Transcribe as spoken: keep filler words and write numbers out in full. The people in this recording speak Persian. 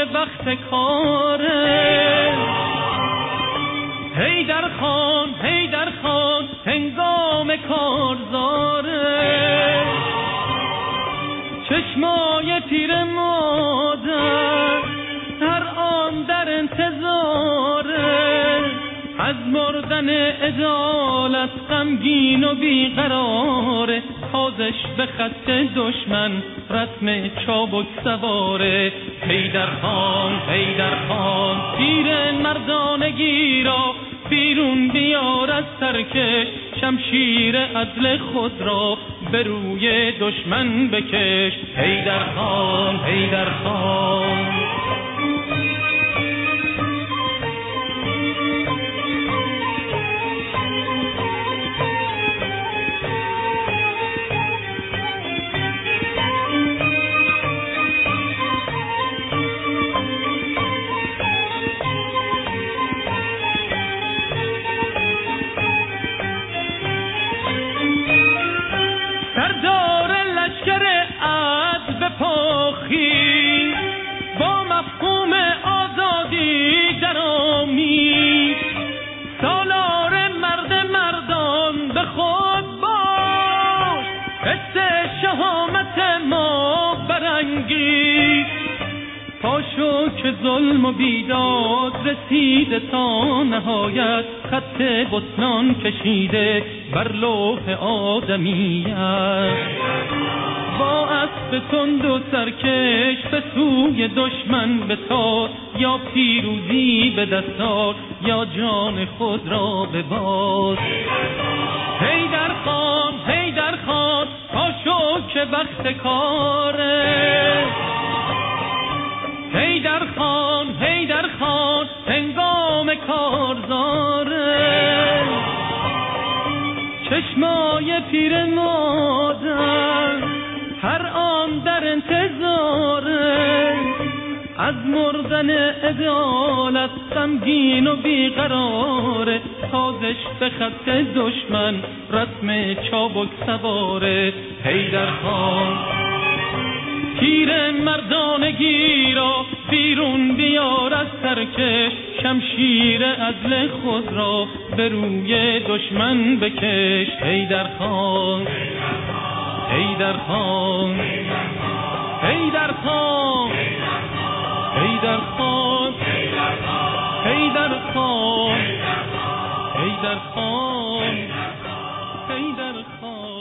که وقت کاره. حیدر خان حیدر خان هنگام کارزاره. چشمای تیر مادر هر آن در انتظاره. از مردن عدالت غمگین و بیقراره. تازش به خط دشمن رسم چابک سواره. حیدر خان حیدر خان تیر مردانگی را بیرون بیار از سرکش. شمشیر عدل خود را به روی دشمن بکش. حیدر خان حیدر خان پاخی با مفهوم آزادی درآمید. سالار مرد مردان به خود باش. حس شهامت ما برانگیز. پاشو که ظلم و بیداد رسیده تا نهایت. خط بطنان کشیده بر لوح آدمیت. با اسب تند و سرکش به سوی دشمن بتاز. یا پیروزی به دستار یا جان خود را بباز. حیدر خان حیدر خان پاشو که وقت کاره. حیدر خان حیدر خان هنگام کارزاره. چشمای پیر مادر هر آن در انتظاره. از مردن عدالت غمگین و بیقراره. تازش به خط دشمن رسم چابک سواره. حیدر خان تیر مردانگی را بیرون بیار از سرکش. شمشیر عدل خود را به روی دشمن بکش. حیدر خان حیدر خان حیدر خان حیدر خان حیدر خان حیدر خان حیدر خان